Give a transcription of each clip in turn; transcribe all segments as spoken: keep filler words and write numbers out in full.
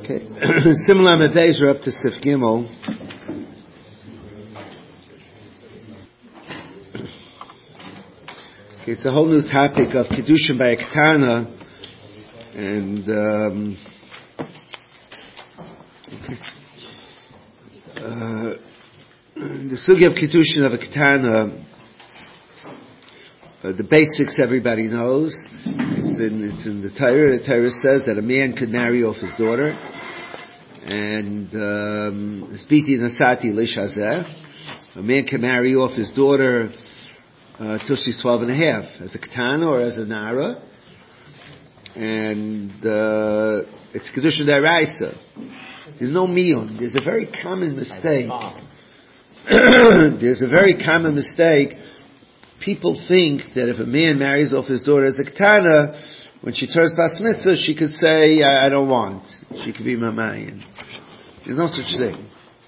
Okay. Similar Mebeis are up to Sif Gimel. Okay, it's a whole new topic of Kedushin by Ketana, and um, okay. uh, the sugi of Kedushin of a Ketana, uh, the basics everybody knows. It's in, it's in the Torah. The Torah says that a man could marry off his daughter, and Spiti Nasati Lishazeh. A man can marry off his daughter uh, till she's twelve and a half, as a Ketana or as a Nara, and uh, it's Kedusha D'Oraisa. There's no miyun. There's a very common mistake. There's a very common mistake. People think that if a man marries off his daughter as a Ketana, when she turns Bas Mitzvah, she could say, I, I don't want. She could be Mamayan. There's no such thing.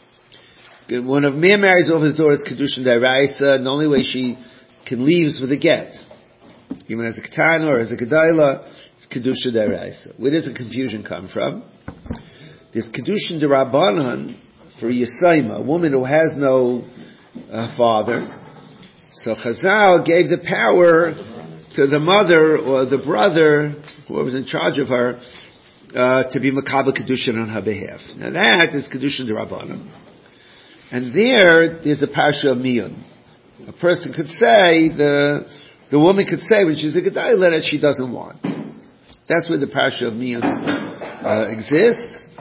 When a man marries off his daughter, it's Kedushin D'Oraisa, and the only way she can leave is with a get. Even as a Ketana or as a Gedayla, it's Kedushin D'Oraisa. Where does the confusion come from? There's Kedushin D'Rabbanan for Yisayma, a woman who has no uh, father. So Chazal gave the power to the mother or the brother, whoever was in charge of her, uh, to be Makabel Kedushin on her behalf. Now that is Kedushin D'Rabbanan. And there, there's the Parsha of Miyun. A person could say, the the woman could say when she's a Gedayla that she doesn't want. That's where the Parsha of Miyun uh, exists.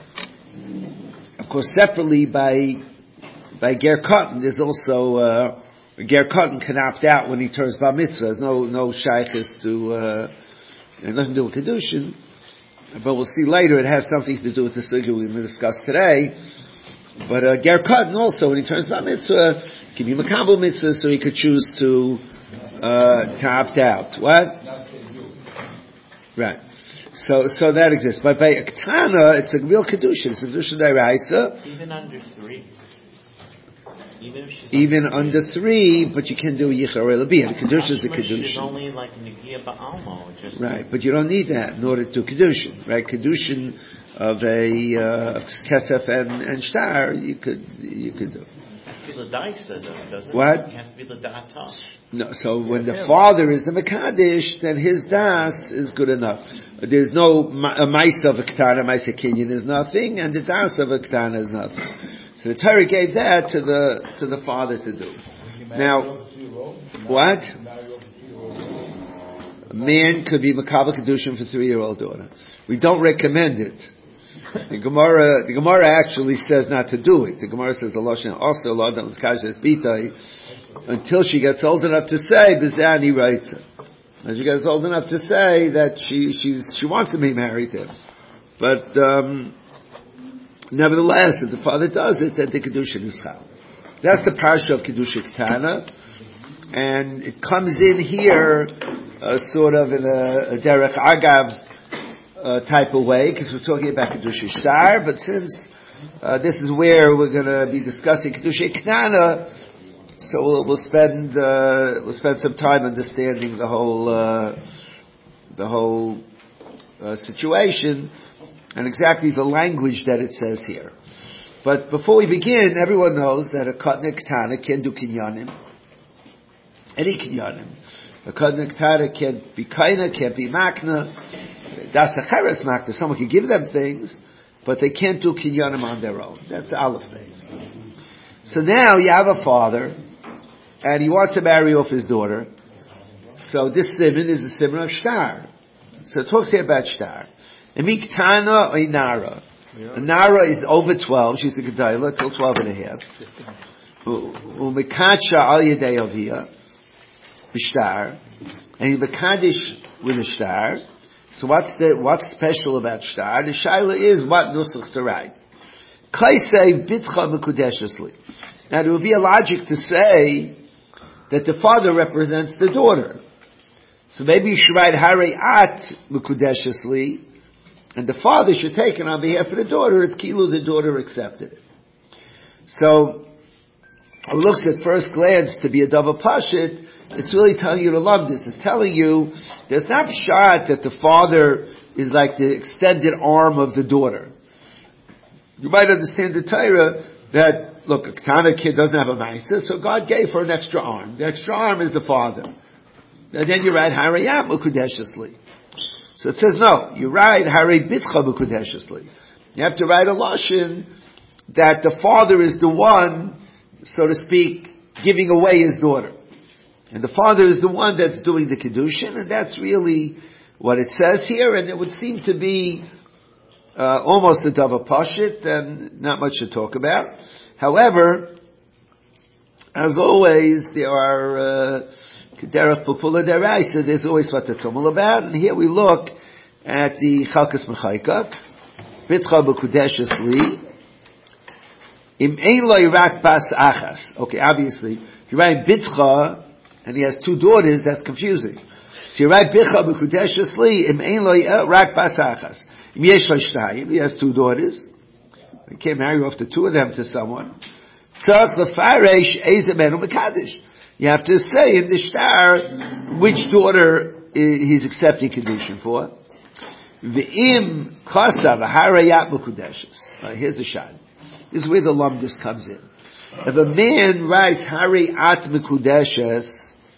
Of course, separately by by Ger Katan, there's also uh, Ger Katan can opt out when he turns Bar Mitzvah. There's no no shaykhis to uh, and nothing to do with Kedushin. But we'll see later. It has something to do with the sugya we're going to discuss today. But uh, Ger Katan also, when he turns Bar Mitzvah, can be Makabel Mitzvah, so he could choose to uh, to opt out. What? Right. So, so that exists. But by a Ketana, it's a real Kedushin. It's a Kedushin D'Oraisa. Even under three. Even, if she's Even under three, but you can do Yichar Elabiyah. The Kedushin is a Kedushin. Kedushin. Only like Negia Ba'almo. Just right, but you don't need that in order to do Kedushin. Right? Kedushin of a uh, Kesef and, and Shtar, you could, you could do. It has to be the dice, doesn't it? What? It has to be the data. No, so when the father is the Mekadesh, then his das is good enough. There's no a Maisa of a Ketana, Maisa Kinyan is nothing, and the das of a Ketana is nothing. So the Torah gave that to the to the father to do. Now, what? A man could be Makabel Kedushin for three-year-old daughter. We don't recommend it. The Gemara, the Gemara actually says not to do it. The Gemara says the Lashon also L'adam Kashes Bitai until she gets old enough to say Bizani writes it. And she gets old enough to say that she she's she wants to be married to him. But um, nevertheless, if the father does it, then the Kedushin is chal. That's the parsha of Kedusha Ketana, and it comes in here uh, sort of in a, a derech agav uh, type of way, because we're talking about Kedusha Shtar, but since uh, this is where we're going to be discussing Kedusha Ketana, so we'll, we'll spend uh, we'll spend some time understanding the whole uh, the whole uh, situation and exactly the language that it says here. But before we begin, everyone knows that a Katan Ketana can do kinyanim, any kinyanim. A Katan Ketana can't be kaina, can't be makna. Das acheres makna. Someone can give them things, but they can't do kinyanim on their own. That's aleph base. So now you have a father, and he wants to marry off his daughter. So this simon is a simon of shtar. So it talks here about shtar. A miktana or a nara. A nara is over twelve. She's a gedayla till twelve and a half. Umekacha al yedei avia b'shtar, and he mekadish with a shtar. So what's the what's special about shtar? The shaila is what nusach to write. Kaisei bitcha mekudeshesli. Now there would be a logic to say that the father represents the daughter. So maybe you should write Harei at Mekudeshesli, and the father should take it on behalf of the daughter. It's Kilu, the daughter accepted it. So it looks at first glance to be a double pashit. It's really telling you to love this. It's telling you there's not shot that the father is like the extended arm of the daughter. you might understand the Torah that, look, a Ketana kid doesn't have a Maisa, so God gave her an extra arm. The extra arm is the father. And then you write, Harayam Ukudeshesli. So it says, no, you write, Haray Bitcha Ukudeshesli. You have to write a Lashon that the father is the one, so to speak, giving away his daughter. And the father is the one that's doing the Kiddushin, and that's really what it says here, and it would seem to be uh, almost a Dava Pashit, and not much to talk about. However, as always, there are Kederach Pupula Deraisa, there's always what to tumble about, and here we look at the Chalkas Mechaika, Bitcha B'Kudeshes Li, Im Ein Lo Rak Bas Achas. Okay, obviously, if you write Bitcha, and he has two daughters, that's confusing. So you write Bitcha B'Kudeshes Li, Im Ein Lo Rak Bas Achas. Im Yesh Lo Shtayim, he has two daughters. You can't marry off the two of them to someone. Tzarech Lefaresh Eizeh Menu Mekadesh. You have to say in the shtar which daughter he's accepting Kedushin for. V'im Kosa V'harayat Mekudeshes. Here's the shot. This is where the lumdus comes in. If a man writes Harayat Mekudeshes,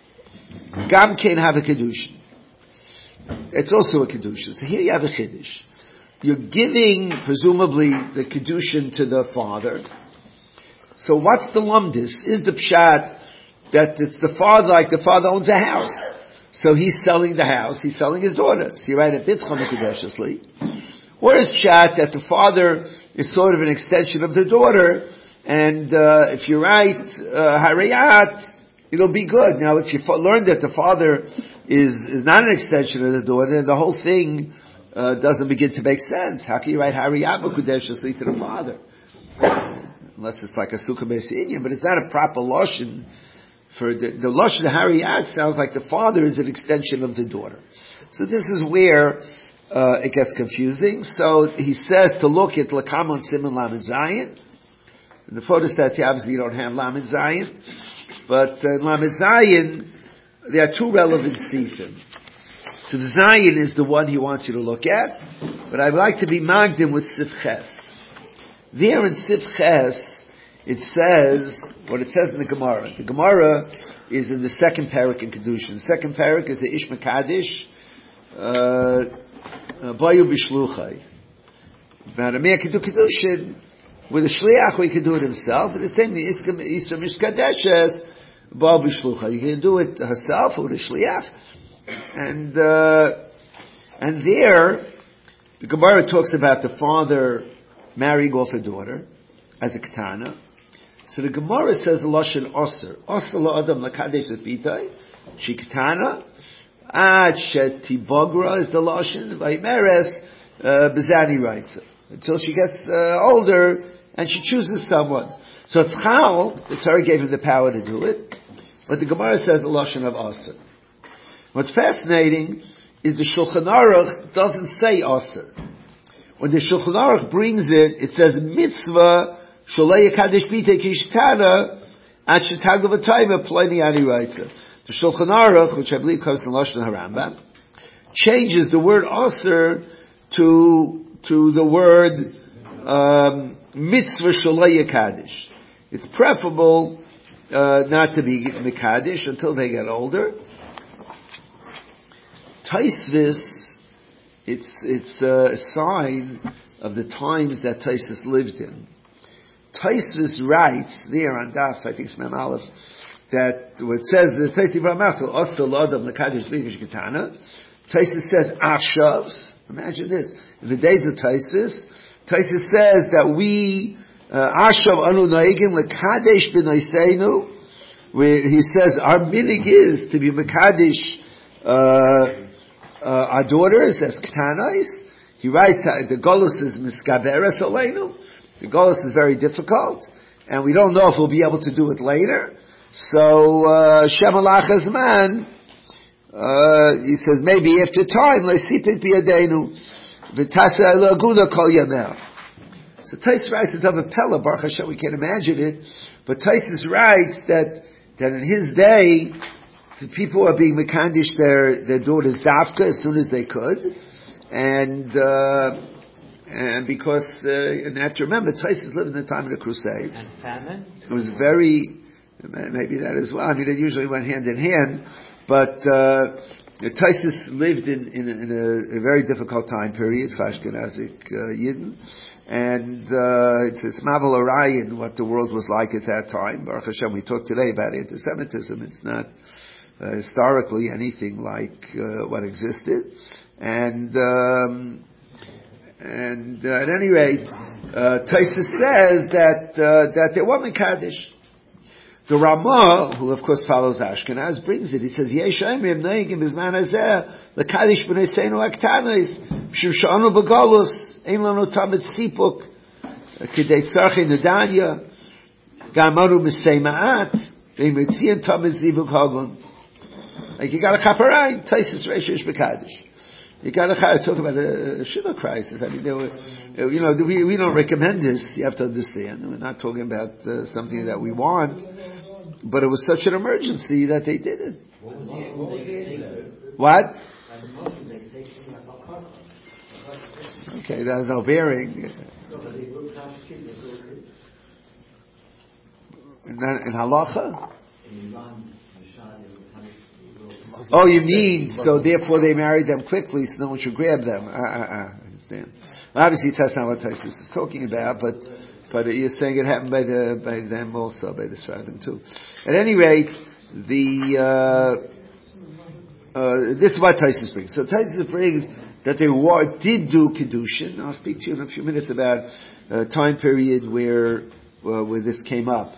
Gam can't have a Kedushin. It's also a Kedushin. So here you have a Kiddush. You're giving, presumably, the Kedushin to the father. So what's the lumdus? Is the pshat that it's the father, like the father owns a house. So he's selling the house, he's selling his daughter. So you write a Bitcha Mekudeshesli. Or is pshat that the father is sort of an extension of the daughter, and uh, if you write uh, Harayat, it'll be good. Now if you f- learn that the father is, is not an extension of the daughter, then the whole thing uh, doesn't begin to make sense. How can you write Harayat Mekudeshesli to the father? Unless it's like a Sukkah Mesiinian, but it's not a proper Lashon. For the, the Lashon Harayat sounds like the father is an extension of the daughter. So this is where uh, it gets confusing. So he says to look at Lakamon Simon Lamed Zayin. In the photostats, obviously you don't have Lamed Zayin. But uh, in Lamed Zayin, there are two relevant sifim. So the Zayin is the one he wants you to look at. But I'd like to be magdim with Sif Ches. There in Sif Ches, it says, what it says in the Gemara. The Gemara is in the second parak in Kedushin. The second parak is the Ish Mekadesh, Bayu Bishluchai. But a man can do Kedushin with a Shliach, or he can do it himself. And the same thing, Isra Mishkadeshes, Bayu Bishluchai. You can do it herself or with a Shliach. And, uh, and there, the Gemara talks about the father marrying off a daughter as a Ketana. So the Gemara says the Lashon Osir. Osir la'adam lakadesh lepitai. She Ketana. Ad shetibogra is the Lashon. Vaymeres bezani writes it. Until she gets uh, older and she chooses someone. So it's Chal, the Torah gave him the power to do it. But the Gemara says the Lashon of Osir. What's fascinating is the Shulchan Aruch doesn't say Osir. When the Shulchan Aruch brings it, it says mitzvah sholei kadesh bite kishtana at shetagla v'tayva pliny ani writes it. The Shulchan Aruch, which I believe comes from Lashon HaRambam, changes the word aser to to the word um, mitzvah sholei kadesh. It's preferable uh, not to be mekadesh until they get older. Taisvis, it's it's a sign of the times that Taisus lived in. Taisus writes there on Daf, I think it's Mem Aleph, that what it says the Taitiv Ramasel Osel Adam Lekadosh Bivish Ketana. Taisus says Achshav. Imagine this: in the days of Taisus, Taisus says that we Achshav Anu Noegin Lekadesh B'Noiseinu. Where he says our minig is to be Mekadesh. Uh, Uh, our daughters as Ktanais. He writes the Golus is Miskaberes Aleinu. The Golus is very difficult, and we don't know if we'll be able to do it later. So Shem Alach Azman, he says maybe after time Leisipit Biyadeinu V'Tasa Laguna Kol Yamel. So Tais writes it's of a Pella Baruch Hashem. We can't imagine it, but Taisus writes that that in his day, the people are being mekandish their, their daughters dafka as soon as they could, and uh, and because uh, and you have to remember, Taisus lived in the time of the Crusades. And famine? It was very, maybe that as well. I mean, they usually went hand in hand, but uh, Taisus lived in, in, in a, a very difficult time period for Ashkenazic uh, Yidden, and uh, it's it's Mavel Arayin what the world was like at that time. Baruch Hashem, we talked today about anti-Semitism. It's not uh, historically anything like uh, what existed, and um, and uh, at any rate, uh, Taisus says that uh, that there was Mekadesh. The Ramah, who of course follows Ashkenaz, brings it. He says, "Yesh emrim neigim bizman hazeh lekadish b'nei seinu aktanis b'shim sha'anu b'galus ein lanu tamid sipuk k'dei tzarchei nedanya gamaru b'sei ma'at v'yimitzian tamid zivuk hagun." Like you got a chaparayim, Taisus Reishish b'kadish. You got to talk about a sugar crisis. I mean, there were, you know, we we don't recommend this. You have to understand. We're not talking about uh, something that we want, but it was such an emergency that they did it. What? Okay, there's no bearing. In, in halacha? Oh, you mean, so therefore they married them quickly so no one should grab them. Ah, ah, ah, I understand. Well, obviously that's not what Taisus is talking about, but, but you're saying it happened by the, by them also, by the Sfaradim too. At any rate, the, uh, uh, this is what Taisus brings. So Taisus brings that they war, did do Kedushin. I'll speak to you in a few minutes about a time period where, uh, where this came up.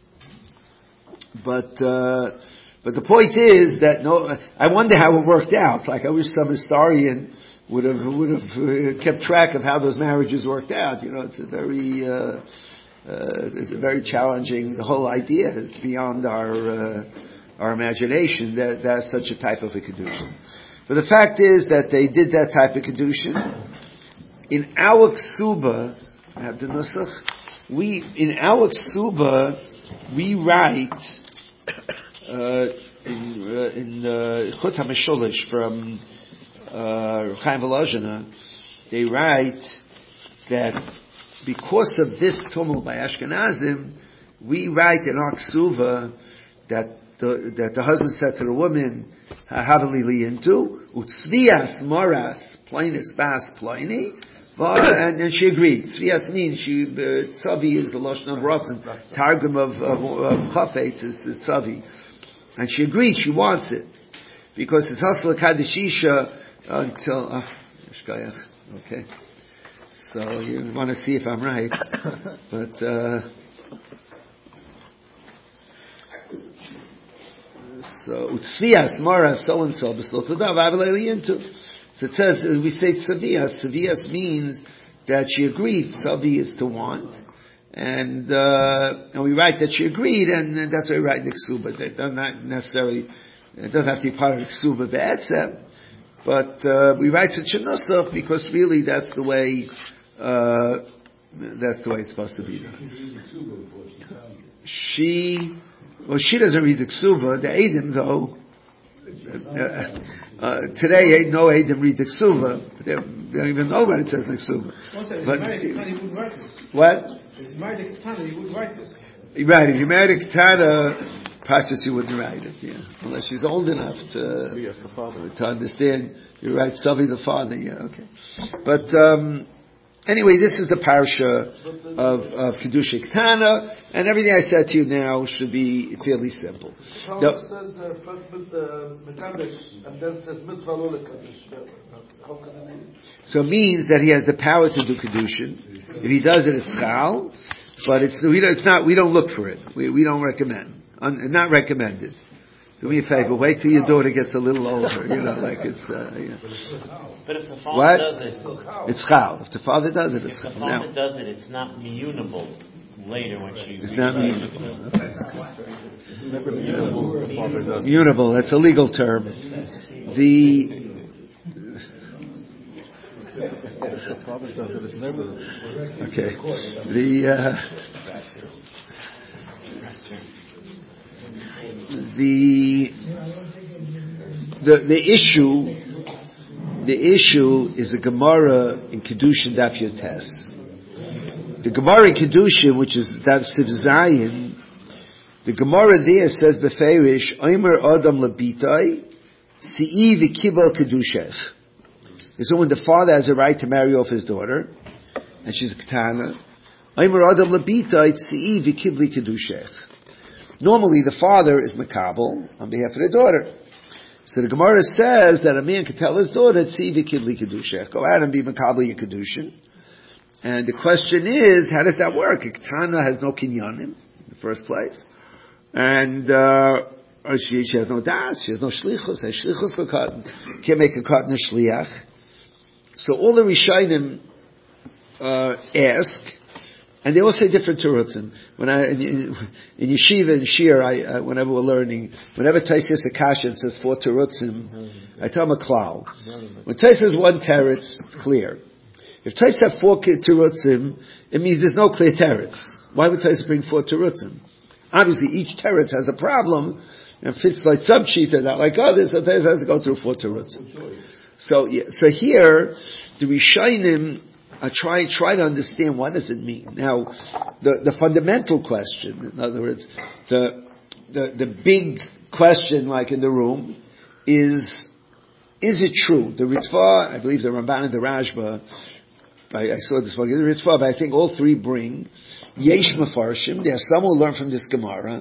But, uh, But the point is that no, I wonder how it worked out. Like I wish some historian would have would have uh, kept track of how those marriages worked out. You know, it's a very uh, uh, it's a very challenging. The whole idea is beyond our uh, our imagination that that's such a type of a kedushin. But the fact is that they did that type of kedushin. In our ksuba, I have the nusach. We in our ksuba we write. Uh, in uh, in Chut uh, HaMesholish from uh, Chaim Volozhiner, they write that because of this tumult by Ashkenazim, we write in our ksuva that the that the husband said to the woman, "Havali liyintu utzvias moras plainis bas plaini," and then she agreed. Tzvias means she uh, tzavi is the lashon of rotzen. Targum of of, of chafetz is the tzavi. And she agreed, she wants it. Because it's Hasla Kadishisha until, ah, oh, okay. So you want to see if I'm right. But, uh, so, Utsvias, Mara, so and so, Beslotodav, Avaleliyintu. So it says, we say Tzavias. Tzavias means that she agreed. Tzavi is to want. And, uh, and we write that she agreed, and, and that's why we write the ksuba. That does not necessarily, it doesn't have to be part of the ksuba be'etzem, but, uh, we write such a nusach because really that's the way, uh, that's the way it's supposed to be done. She, well, she doesn't read the ksuba. The Eidim, though, uh, uh, today, no Eidim read the ksuba. They don't even know what it says in the ksuba. But, what? If you married a katana, you would write it. Right, if you married a katana, perhaps you wouldn't write it, yeah. Unless she's old enough to, to understand. You write Savi the father, yeah, okay. But, um, anyway, this is the parsha of, of Kedusha Ketana, and everything I said to you now should be fairly simple. The Talmud says, uh, first with the Mekadesh, and then says Mitzvah Lo Lekadesh. How can it mean? So it means that he has the power to do Kedushin. If he does it, it's chal, but it's we don't, it's not. We don't look for it. We we don't recommend. Un, not recommended. Do me a favor. Wait till your daughter gets a little older. You know, like it's. Uh, yeah. But if the father what? does it, it's chal. If the father does it, it's if chal. the father now, does it, it's not mutable later when she. It's not mutable. Mutable. Mutable. That's a legal term. The. The father does it, it's never. Okay. The, uh, the, the, the issue, the issue is the Gemara in Kedushin Daf Yotes. The Gemara in Kedushin, which is Daf Siv Zayin, the Gemara there says beferish Omer Adam Labitai Si'i v'Kibel Kedushech. So when the father has a right to marry off his daughter, and she's a Ketana, Omer Adam Labitai Si'i v'Kibli Kedushech. Normally the father is Makabel on behalf of the daughter. So the Gemara says that a man could tell his daughter, Tzi v'Kibli Kedushech, go out and be Makabel your Kedushin. And the question is, how does that work? A Ketana has no kinyanim in the first place. And, uh, she, she has no das, she has no shlichus, has shlichus l'katan, can't make a katan a shliach. So all the Rishonim, uh, ask, and they all say different terutzim. When I, in, in, in yeshiva and shir, I, uh, whenever we're learning, whenever Tais says a kasha and says four terutzim, I tell them a klal. When Tais says one teretz, it's clear. If Tais have four terutzim, it means there's no clear teretz. Why would Tais bring four terutzim? Obviously, each teretz has a problem, and fits like some shita, not like others, so Tais has to go through four terutzim. So, yeah, so here, the Rishonim are try try to understand what does it mean. Now, the the fundamental question, in other words, the the the big question, like in the room, is is it true? The Ritva, I believe the Ramban and the Rashba, I, I saw this one, the Ritva, but I think all three bring Yesh Mefarshim. There are some who learn from this Gemara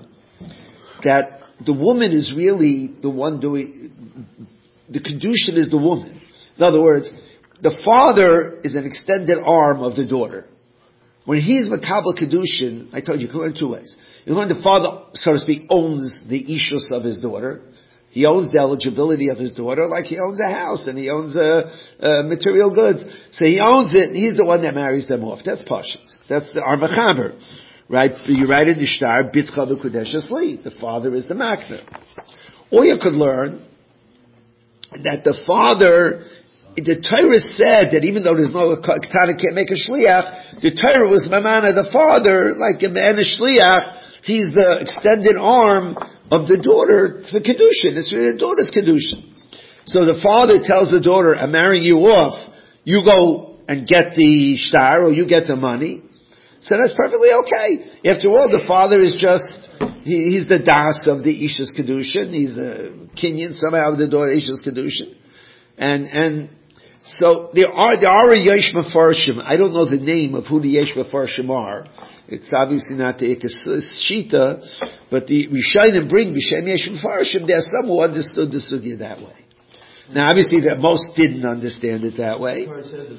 that the woman is really the one doing, the Kedushin is the woman. In other words, the father is an extended arm of the daughter. When he's Makabel Kedushin, I told you, you can learn two ways. You learn the father, so to speak, owns the ishus of his daughter. He owns the eligibility of his daughter like he owns a house and he owns uh, uh, material goods. So he owns it and he's the one that marries them off. That's Pashut. That's the Arbachaber. Right? You write in the Shtar, Bitcha v'Kudeshes Li. The father is the Makna. Or you could learn that the father, the Torah said that even though there's no Ketana can't make a Shliach, the Torah was Mamana, the father, like a man, a Shliach, he's the extended arm of the daughter for Kedushin. It's really the daughter's Kedushin. So the father tells the daughter, I'm marrying you off, you go and get the shtar, or you get the money. So that's perfectly okay. After all, the father is just, he, he's the das of the Isha's Kedushin, he's a Kinyan, somehow of the daughter Isha's Kedushin. And, and, so there are, there are a Yesh Mefarshim. I don't know the name of who the Yesh Mefarshim are. It's obviously not the Ikes Shita, but the Rishonim bring B'Shem Yesh Mefarshim. There are some who understood the Sugya that way. Now obviously that most didn't understand it that way.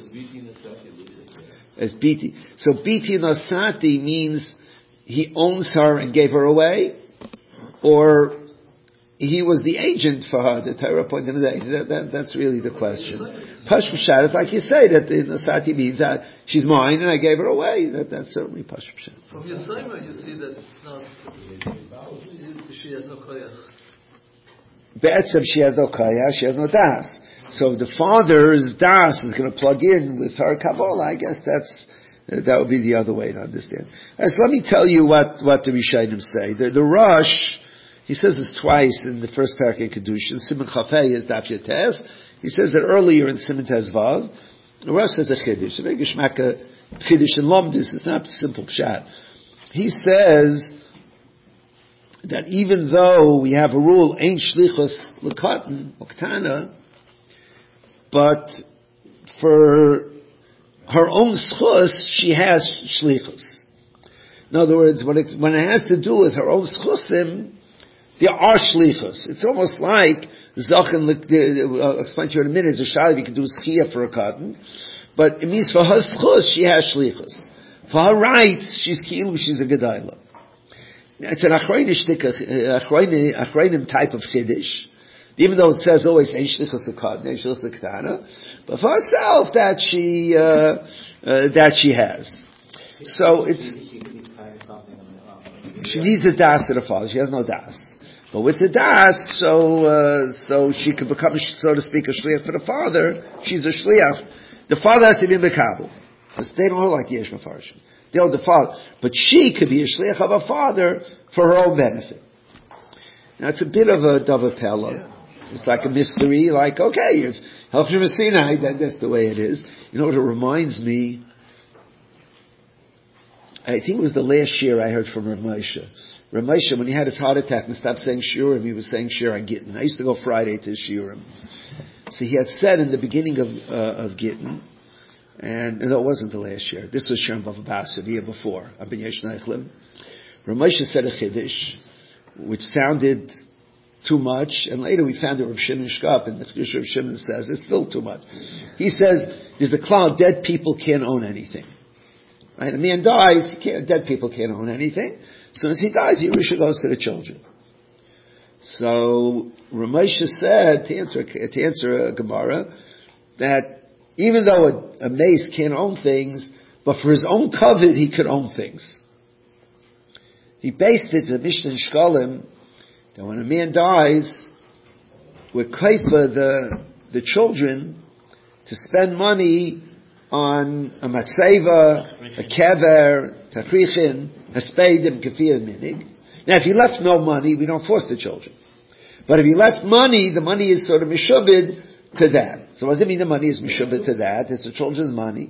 As Biti. So Biti Nasati means he owns her and gave her away, or he was the agent for her, the Torah pointed out. That, that, that's really the question. Pashut Pshat, it's like you say, that the Nasati means that she's mine and I gave her away. That, that's certainly Pashut Pshat. From your Yisrael, you see that it's not, she has no koyach. Be'etzem, she has no koyach, she has no das. So the father's das is going to plug in with her Kabbalah. I guess that's, that would be the other way to understand. Right, so let me tell you what, what the Rishonim say. The, the Rosh, he says this twice in the first parak in Kedushin. Siman Chafei is Daf Yotes. He says that earlier in Siman Tezvav. The Rosh says a Chiddush. A big Geshmaka Chiddush and Lomdus. It's not a simple pshat. He says that even though we have a rule, Ein Shlichus L'Katan, Oktana, but for her own schus, she has Shlichus. In other words, when it, when it has to do with her own schusim, there are shlichus. It's almost like Zachan. I'll explain to you in a minute. There's a shaliv you can do schia for a cotton, but it means for her schus she has shlichus. For her rights, she's kilu, she's a gedayla. It's an achrayim type of chiddush, even though it says always ein shlichus the cotton, ein shlichus the ketana, but for herself that she uh, uh, that she has. So it's she needs a das to the father. She has no das. But with the das, so uh, so she could become, so to speak, a shliach for the father. She's a shliach. The father has to be mekabel. They don't like Yesh Mefarshim. They hold the father, but she could be a shliach of a father for her own benefit. Now it's a bit of a davar pella. It's like a mystery, like, okay, if Hilchim Sinai, that, that's the way it is. You know what it reminds me? I think it was the last year I heard from Rav Moshe. Rav Moshe, when he had his heart attack and stopped saying Shiurim, he was saying Shir on Gittin. I used to go Friday to Shiurim. So he had said in the beginning of, uh, of Gittin, and no, it wasn't the last year. This was Shiurim Bava Basra, the year before. I've been Yesh Neichlim. Rav Moshe said a Chiddush, which sounded too much, and later we found that Rav Shimon Shkop, and the Chiddush Rav Shimon says, it's still too much. He says, there's a cloud, dead people can't own anything. Right? A man dies, he can't, dead people can't own anything. As soon as he dies, Yerusha goes to the children. So, Rav Moshe said, to answer, to answer a Gemara, that even though a, a mace can't own things, but for his own covet, he could own things. He based it to Mishnah and Shkolim, that when a man dies, we're kaifa the, the children to spend money on a matzeva, a kever, tafrichin, a speidim, kefir, minig. Now, if he left no money, we don't force the children. But if he left money, the money is sort of mishubid to that. So what does it mean the money is mishubid to that? It's the children's money.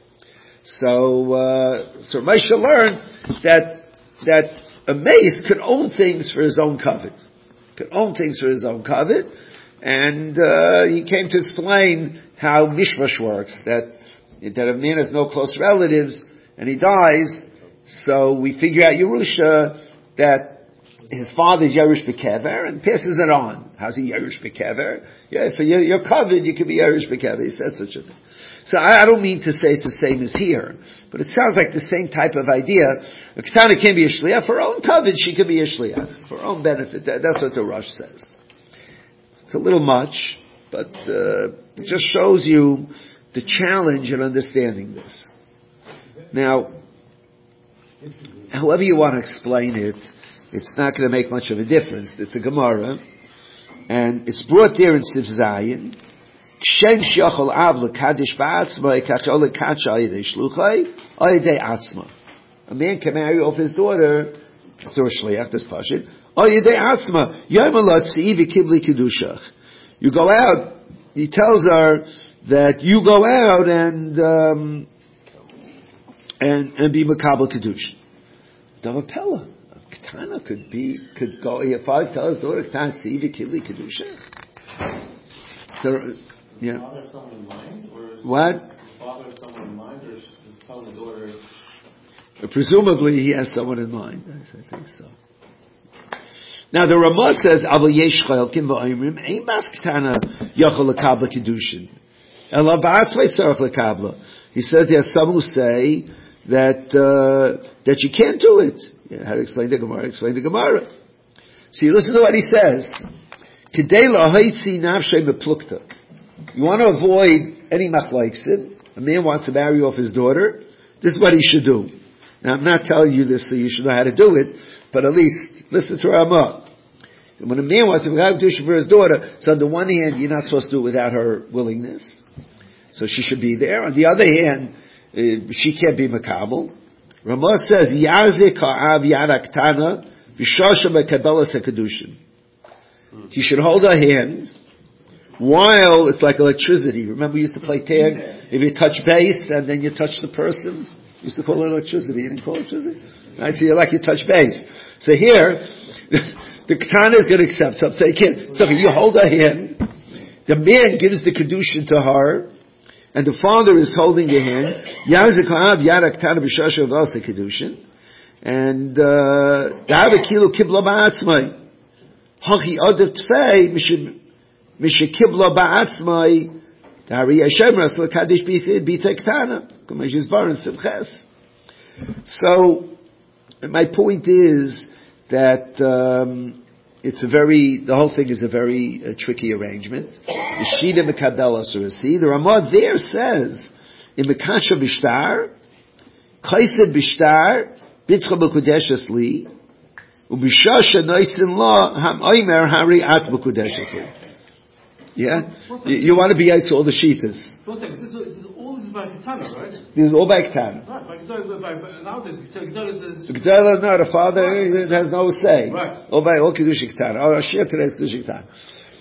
So, uh, so Moshe learned that, that a mace could own things for his own covet. Could own things for his own covet. And, uh, he came to explain how mishmash works, that, that a man has no close relatives, and he dies, so we figure out Yerusha, that his father's Yerush Bekever, and passes it on. How's he Yerush Bekever? Yeah, for your, your covet, you could be Yerush Bekever. He said such a thing. So I, I don't mean to say it's the same as here, but it sounds like the same type of idea. A Ketana can be a Shliach. For her own covet, she could be a Shliach. For her own benefit. That, that's what the Rosh says. It's a little much, but uh, it just shows you the challenge in understanding this. Now, however you want to explain it, it's not going to make much of a difference. It's a Gemara, and it's brought there in Siv Zayin. Kshem shachol av lekadish ba'atzma kachol lekacha ayidei shluchai ayidei atzma. A man can marry off his daughter through a shliach, this pashut. Ayidei atzma yom alotzi v'kibli kedushach. You go out. He tells her that you go out and um, and and be makabel kedushin. Davapella. Ketana could be, could go, if I tell his daughter, Ketana, see, Vikili, Kedusha. So, yeah. Does the father have someone in mind? Or is what? Does the father have someone in mind, or is he telling the daughter? But presumably he has someone in mind. I think so. Now the Ramah says, Aval yesh chalkim v'oimrim, ein bas Ketana yachol l'kabla Kedushin. Ela ba'atzvei tzarech l'kabla. He says there's some who say that, uh, that you can't do it. Yeah, how to explain the Gemara? Explain the Gemara. So you listen to what he says. You want to avoid any machlaiksid. A man wants to marry off his daughter. This is what he should do. Now I'm not telling you this so you should know how to do it, but at least listen to Ramah. When a man wants to marry for his daughter, so on the one hand you're not supposed to do it without her willingness. So she should be there. On the other hand, uh, she can't be makabel. Ramah says, Yazik ha'av yaraktana v'shosha mekabelas ha'kedushin. He should hold her hand while it's like electricity. Remember we used to play tag? If you touch base and then you touch the person, we used to call it electricity. You didn't call it electricity? Right? So you're like you touch base. So here, the Ketana is going to accept something. So you can't, so you hold her hand, the man gives the kedushin to her, and the father is holding the hand. And Da'ava kilu kibla ba'atzmai. Hachi adav tfei mishe kibla ba'atzmai. Dari Hashem ras l'kadish b'ita ktana. Kumash is bar in simches. So, my point is that um, it's a very, the whole thing is a very uh, tricky arrangement. The Shida Mekabel Asurasi. The Ramah there says, in Mekasha Bishtar, Kaised Bishtar, Bitcha B'Kudeshes Li, Ubishasha Noisin La, Ham Oimer Hari At B'Kudeshes Li. Yeah? You, you want to be out to all the Shitas. One second, this is, this is all this is by Ketana, right? This is all by Ketana. Right, by Ketana, by, by, nowadays, Ketana is... Ketana, no, the father right. has no say. Right. All by, all Kedusha Ketana. Oh, Shir today is Kedusha Ketana.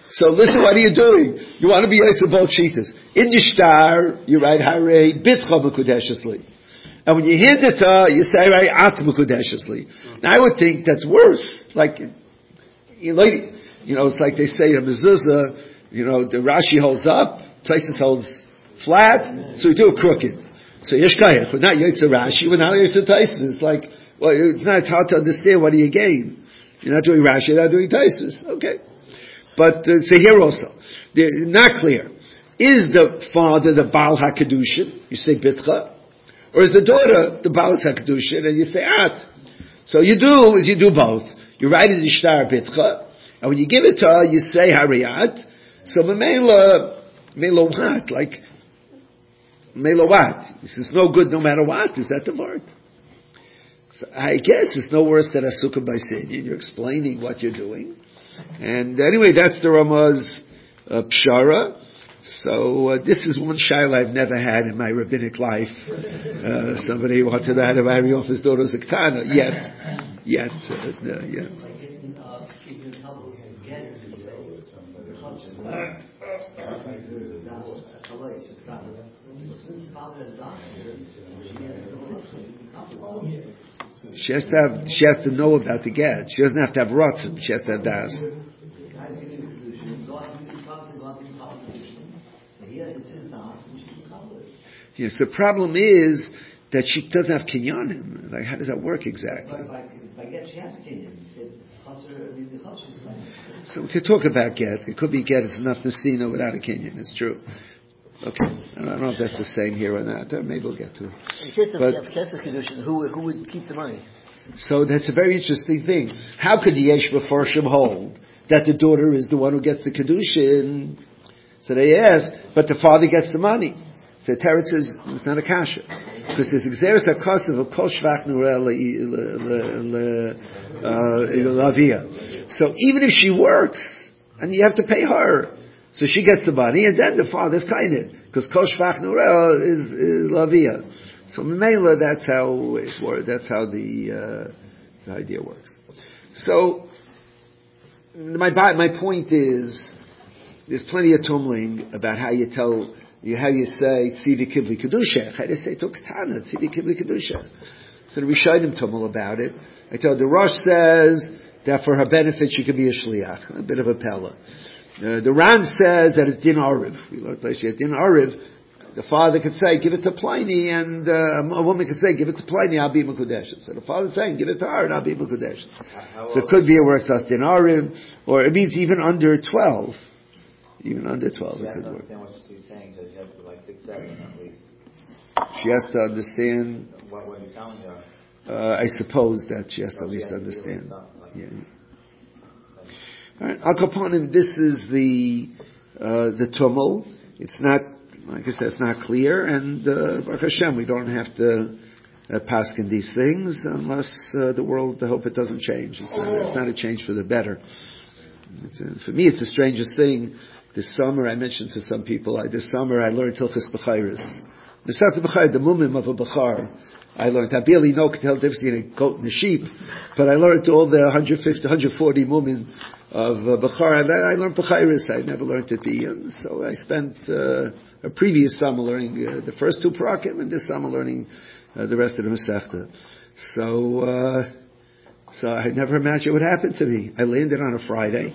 So listen, what are you doing? You want to be Yitzhak both Shitas. In the star, you write Harei Bitcha Mekudeshesli. And when you hand it to her, you say Harei At Mekudeshesli. Now I would think that's worse. Like, you know, you know, it's like they say a mezuzah, you know, the Rashi holds up, Taisus holds flat, so we do it crooked. So Yeshkayach, we're not Yitzhak Rashi, we're not Yitzhak Taisus. It's like, well, it's not, it's hard to understand what do you gain. You're not doing Rashi, you're not doing Taisus. Okay. But, uh, so here also, they're not clear. Is the father the Baal HaKedushin? You say Bitcha. Or is the daughter the Baal HaKedushin? And you say At. So you do, is you do both. You write it in Shtar Bitcha. And when you give it to her, you say Hariyat. So Memela, Mela what? Like, Mela what? This is no good no matter what. Is that the word? So I guess it's no worse than a Sukkah by Sinyan. You're explaining what you're doing. And anyway, that's the Ramah's uh, Pshara. So uh, this is one shaila I've never had in my rabbinic life. Uh, somebody wanted to have a marry off his daughter's Aktana. Yet. Yet. Uh, uh, yeah. She has to have, she has to know about the get. She doesn't have to have rotzen. She has to have das. Yes, the problem is that she doesn't have kinyanim. Like, how does that work exactly? So we could talk about get. It could be get is enough to see no without a kinyan. It's true. Okay, I don't know if that's the same here or not. Uh, maybe we'll get to it. In case of, but, case of Kedushin, who, who would keep the money? So that's a very interesting thing. How could the Yesh B'Forshim hold that the daughter is the one who gets the Kedushin? So they ask, but the father gets the money. So the Teretz says, it's not a kasha. Because there's Xeris HaKosav of Kol Shvach Nureh Lavia. So even if she works, and you have to pay her, so she gets the money, and then the father's kind of, because Kol Shvach Nureh is, is Lavia. So Mela, that's how it works. That's how the, uh, the idea works. So my my point is, there's plenty of tumling about how you tell, you how you say Tzivi Kibli Kedusha. How do you say to Ketana Tzivi Kibli Kedusha? So the Rishonim tumul about it. I told the Rosh says that for her benefit she could be a shliach, a bit of a pella. Uh, the Ran says that it's din ariv. We learned last year din ariv. The father could say, give it to Pliny, and uh, a woman could say, give it to Pliny, I'll be Mekudesh. So the father's saying, give it to her, and I'll be Mekudesh. So it could be a works as din ariv, or it means even under twelve. Even under twelve, it could work. She has to understand what she's saying, so she has to like six, seven at least. She has to understand. What, what you're telling her. Uh, I suppose that she has to at least understand. Yeah. All right, Al Kaponim, this is the uh, the tumul. It's not, like I said, it's not clear, and uh, Baruch Hashem, we don't have to uh, paskin these things unless uh, the world, I hope it doesn't change. It's not, it's not a change for the better. It's a, for me, it's the strangest thing. This summer, I mentioned to some people, I, this summer I learned Tilchas B'chairis. The Sat B'chai, the mumim of a B'char, I learned. I barely know could tell the difference between a goat and a sheep, but I learned all the one hundred fifty, one hundred forty mumim of uh, B'char, and I, I learned B'chairis. I never learned it beyond. So I spent uh, a previous summer learning uh, the first two parakim, and this summer learning uh, the rest of the Masechta. So, uh, so I never imagined what happened to me. I landed on a Friday.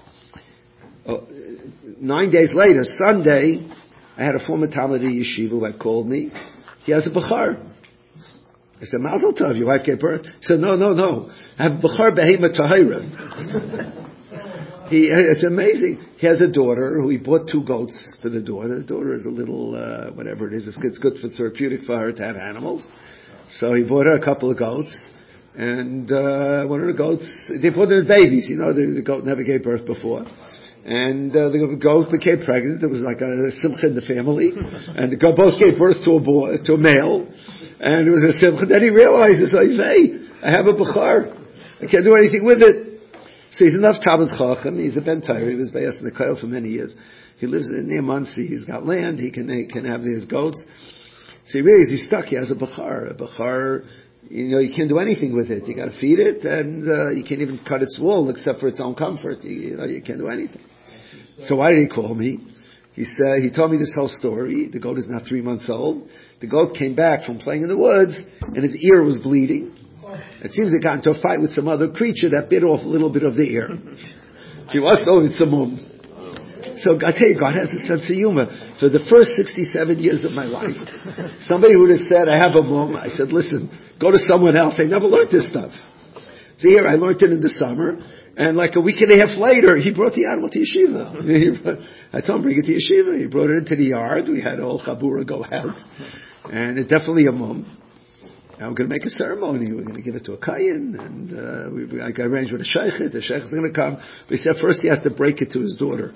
Oh, nine days later, Sunday, I had a former Talmud Yeshiva who had called me. He has a B'char. I said, Mazel Tov, your wife gave birth? He said, no, no, no. I have B'char Behema Tahira. He, it's amazing. He has a daughter who he bought two goats for the daughter. The daughter is a little, uh, whatever it is. It's good, it's good for therapeutic for her to have animals. So he bought her a couple of goats. And, uh, one of the goats, they bought them as babies. You know, the, the goat never gave birth before. And uh, the goat became pregnant. It was like a simcha in the family, and the goat both gave birth to a boy, to a male, and it was a simcha. Then he realizes, oh, hey, I have a b'char. I can't do anything with it. So he's enough Talmud Chacham. He's a Ben Torah. He was based in the Koil for many years. He lives in near Muncie. He's got land. He can he can have his goats. So he realizes he's stuck. He has a b'char. A b'char, you know, you can't do anything with it. You got to feed it, and uh, you can't even cut its wool except for its own comfort. You, you know, you can't do anything. So why did he call me? He said, he told me this whole story. The goat is now three months old. The goat came back from playing in the woods, and his ear was bleeding. It seems he got into a fight with some other creature that bit off a little bit of the ear. He was over some mum. So I tell you, God has a sense of humor. For the first sixty-seven years of my life, somebody would have said, I have a mum. I said, listen, go to someone else. I never learned this stuff. So here, I learned it in the summer, and like a week and a half later, he brought the animal to yeshiva. I told him, bring it to yeshiva. He brought it into the yard. We had all chabura go out. And it's definitely a mum. Now we're going to make a ceremony. We're going to give it to a kayin, and uh, we, we, I arranged with a sheikh. The sheikh is going to come. But he said first he has to break it to his daughter.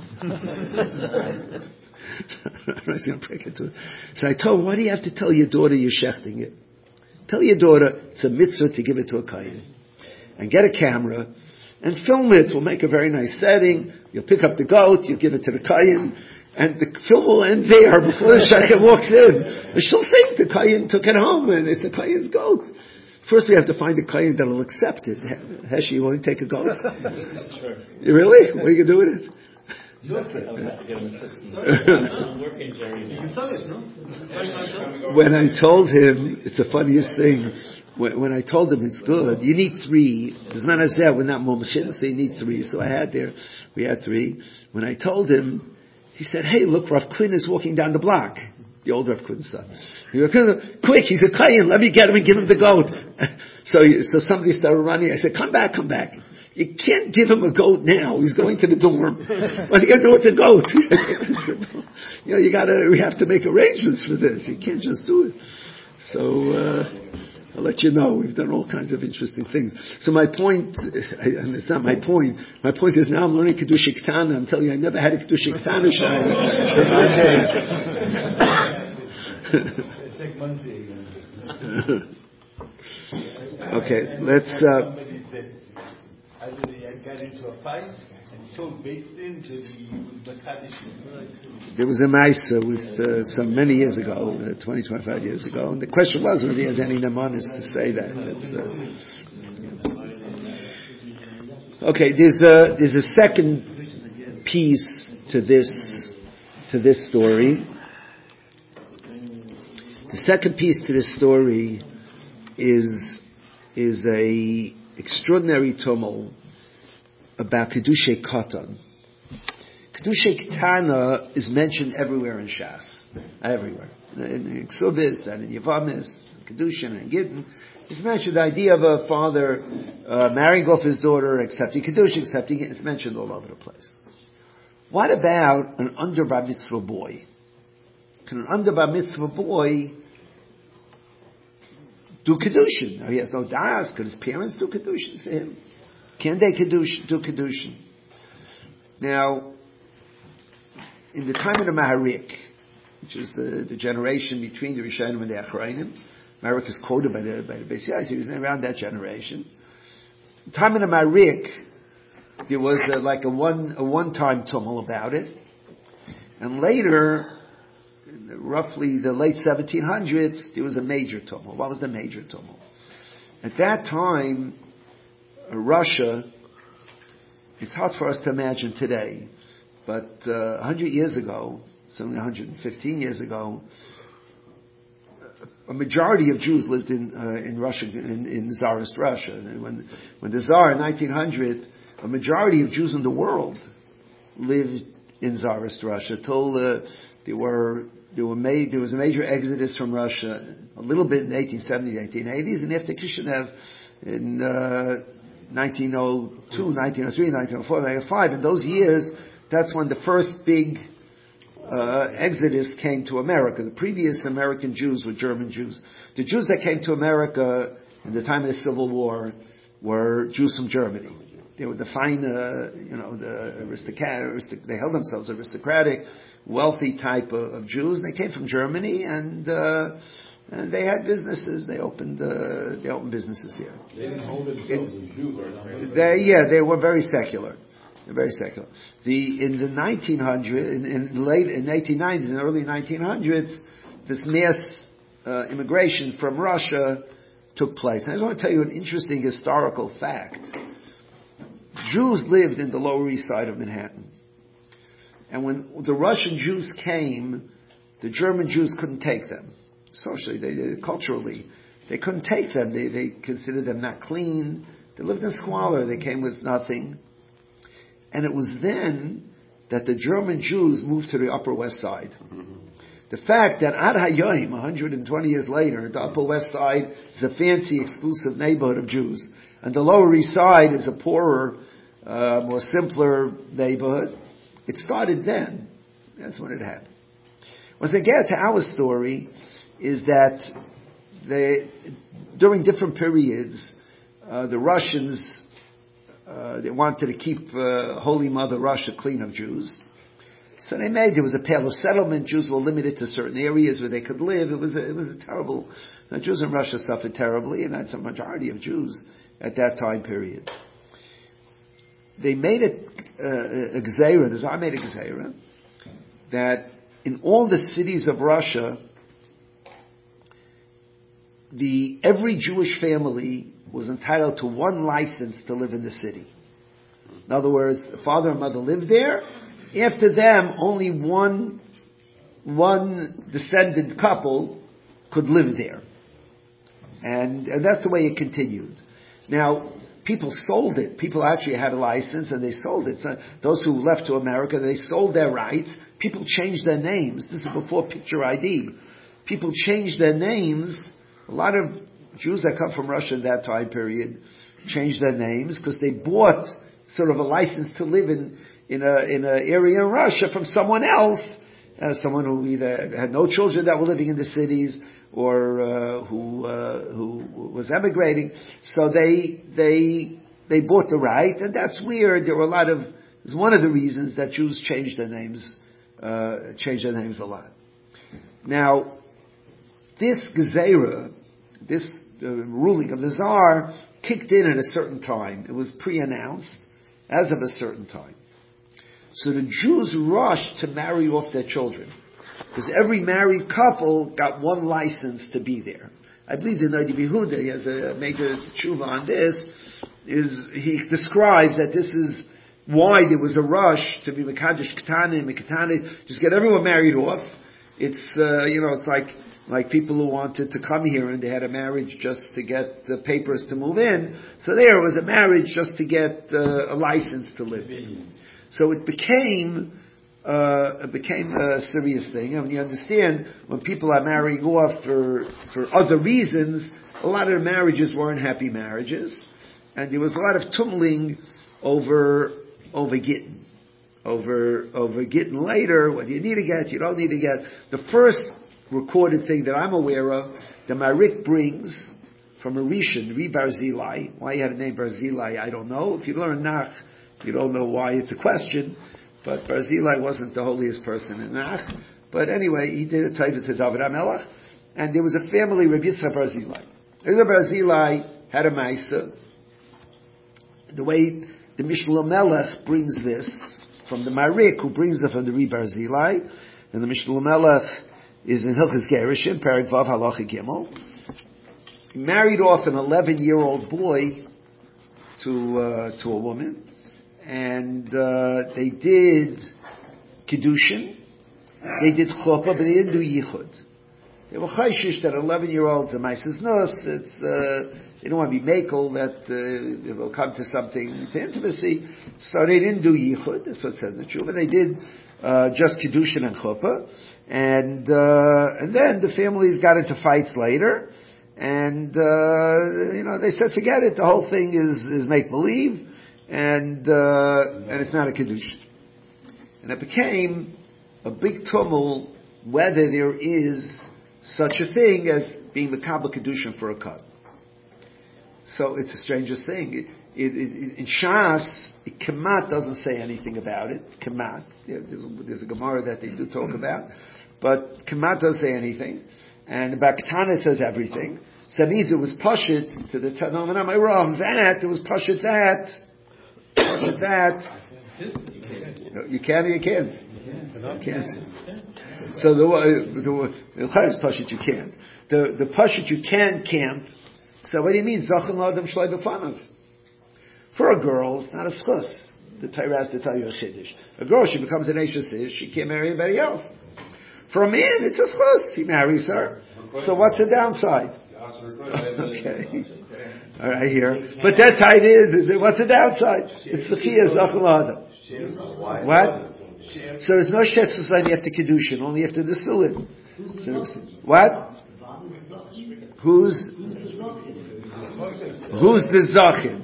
He's going to break it to her. So I told him, why do you have to tell your daughter you're shechting it? Tell your daughter it's a mitzvah to give it to a kayin. And get a camera and film it. We'll make a very nice setting. You'll pick up the goat, you'll give it to the kayin, and the film will end there before the sheikh walks in. And she'll think the kayin took it home and it's a kayin's goat. First we have to find a kayin that will accept it. Heshi, you want to take a goat? Sure. You really? What are you going to do with it? When I told him, it's the funniest thing, when, when I told him it's good, you need three. There's not as there when that moment shouldn't say you need three. So I had there, we had three. When I told him, he said, hey, look, Rav Quinn is walking down the block. The old Rav Quinn's son. He went, quick, he's a kayin, let me get him and give him the goat. So, so somebody started running. I said, come back, come back. You can't give him a goat now. He's going to the dorm. What are you going to do with the goat? You know, you gotta, we have to make arrangements for this. You can't just do it. So, uh, I'll let you know. We've done all kinds of interesting things. So my point, and it's not my point, my point is now I'm learning Kedusha Ktana. I'm telling you, I never had a Kedusha Ktana shine for five days. Okay, let's, uh, I got into a fight and told Beitin to the Makadish. There was a Maisa with uh, some many years ago, uh, twenty, twenty-five years ago, and the question was whether he has any nemanis to say that. It's, uh, yeah. Okay, there's a there's a second piece to this to this story. The second piece to this story is is a extraordinary tumult about Kedusha Katan. Kedusha Ketana is mentioned everywhere in Shas. Everywhere. In Ksubis and in Yevamis, Kedushin and Gittin. It's mentioned the idea of a father uh, marrying off his daughter, accepting Kedusha, accepting it. It's mentioned all over the place. What about an under bar mitzvah boy? Can an under bar mitzvah boy do Kedushin? Now he has no das. Could his parents do Kedushin for him? Can they Kedushin, do Kedushin? Now, in the time of the Maharik, which is the, the generation between the Rishonim and the Achrayim, Maharik is quoted by the by the Beis Yosef. He was around that generation. In the time of the Maharik, there was a, like a one a one time tumult about it, and later, in the, roughly the late seventeen hundreds, there was a major tumult. What was the major tumult? At that time, uh, Russia. It's hard for us to imagine today, but uh, one hundred years ago, certainly one hundred fifteen years ago, a majority of Jews lived in uh, in Russia, in, in Tsarist Russia. And when when the Tsar in nineteen hundred, a majority of Jews in the world lived in Tsarist Russia. Till uh, there were there were made there was a major exodus from Russia, a little bit in the eighteen seventies, eighteen eighties, and after Kishinev in uh, nineteen oh two, nineteen oh three, nineteen oh four, nineteen oh five. In those years, that's when the first big uh, exodus came to America. The previous American Jews were German Jews. The Jews that came to America in the time of the Civil War were Jews from Germany. They were the fine, uh, you know, the aristocratic, they held themselves aristocratic, wealthy type of, of Jews. They came from Germany, and uh, And they had businesses. They opened uh, they opened businesses here. They didn't hold themselves as Jews. They yeah, they were very secular. They're very secular. The in the nineteen hundreds, in, in late in eighteen nineties, in the early nineteen hundreds, this mass uh, immigration from Russia took place. And I just want to tell you an interesting historical fact. Jews lived in the Lower East Side of Manhattan. And when the Russian Jews came, the German Jews couldn't take them. Socially, they, they culturally, they couldn't take them. They, they considered them not clean. They lived in squalor. They came with nothing. And it was then that the German Jews moved to the Upper West Side. Mm-hmm. The fact that Ad Hayoim, one hundred twenty years later, the Upper West Side is a fancy, exclusive neighborhood of Jews, and the Lower East Side is a poorer, uh, more simpler neighborhood. It started then. That's when it happened. Once I get to our story, is that they, during different periods, uh, the Russians, uh, they wanted to keep uh, Holy Mother Russia clean of Jews. So they made, there was a pale of settlement. Jews were limited to certain areas where they could live. It was a, it was a terrible, the Jews in Russia suffered terribly, and that's a majority of Jews at that time period. They made a, uh, a gzeira, the Tsar made a gzeira, that in all the cities of Russia, the, every Jewish family was entitled to one license to live in the city. In other words, the father and mother lived there. After them, only one, one descendant couple could live there. And, and that's the way it continued. Now, people sold it. People actually had a license and they sold it. So those who left to America, they sold their rights. People changed their names. This is before picture I D. People changed their names. A lot of Jews that come from Russia in that time period changed their names because they bought sort of a license to live in in a in an area in Russia from someone else, uh, someone who either had no children that were living in the cities or uh, who uh, who was emigrating. So they they they bought the right, and that's weird. There were a lot of. It's one of the reasons that Jews changed their names, uh, changed their names a lot. Now, this gezeira, this uh, ruling of the Tsar, kicked in at a certain time. It was pre-announced as of a certain time. So the Jews rushed to marry off their children. Because every married couple got one license to be there. I believe the Noda B'Yehuda, he has a major tshuva on this, is, he describes that this is why there was a rush to be Mekadesh Ketanim, Meketanis, just get everyone married off. It's, uh, you know, it's like, like people who wanted to come here and they had a marriage just to get the papers to move in. So there was a marriage just to get uh, a license to live in. So it became uh, it became a serious thing. I mean, you understand when people are marrying off for for other reasons, a lot of marriages weren't happy marriages, and there was a lot of tumbling over over getting, over over getting later. Whether you need to get, you don't need to get. The first recorded thing that I'm aware of, the Marik brings from a Rishon, Ri Barzilai. Why he had a name Barzilai, I don't know. If you learn Nach, you don't know why it's a question, but Barzilai wasn't the holiest person in Nach. But anyway, he did a taiva to David HaMelech, and there was a family, Rabbi Yitzchak Barzilai. Rabbi Barzilai had a Maisa. The way the Mishnah Melech brings this from the Marik, who brings it from the Ri Barzilai, and the Mishnah Melech is in Hilchos Gerushin, Perek Vav Halacha Gimel. He married off an eleven-year-old boy to uh, to a woman. And uh, they did Kiddushin, they did Chuppah, but they didn't do Yichud. They were chayshish that eleven-year-olds are Maises Nus, it's, uh, they don't want to be makel, that uh, it will come to something, to intimacy, so they didn't do Yichud, that's what it says in the Tshuva. They did uh, just Kiddushin and Chuppah, and, uh, and then the families got into fights later, and, uh, you know, they said, forget it, the whole thing is, is make-believe, and uh, and it's not a kiddush, and it became a big tumult whether there is such a thing as being the Kabbal Kedushin for a cut. So it's the strangest thing. It, it, it, in Shas, Kemat doesn't say anything about it. Kemat, yeah, there's, there's a Gemara that they do talk about, but Kemat doesn't say anything, and about Ketana it says everything. So that means it was Pashit to the Tanam, and am I wrong? That it was Pashit that. Pashut that. You can or you can't? You can't. So the the the Chayes Pashut you can't. The the Pashut you can camp. So what do you mean? Zachan Adam Shloi B'Fanav. For a girl, it's not a schus. the Torah has to tell you a chiddush. A girl, she becomes an Eishes Ish, she can't marry anybody else. For a man, it's a schus. He marries her. So what's the downside? Okay. All right, here. But that tight is, is it, what's the downside? It's the Chia Zachal Adam. What? So there's no Shetzes line after Kedushin, only after the Sulin. So, what? Who's, who's the Zachin?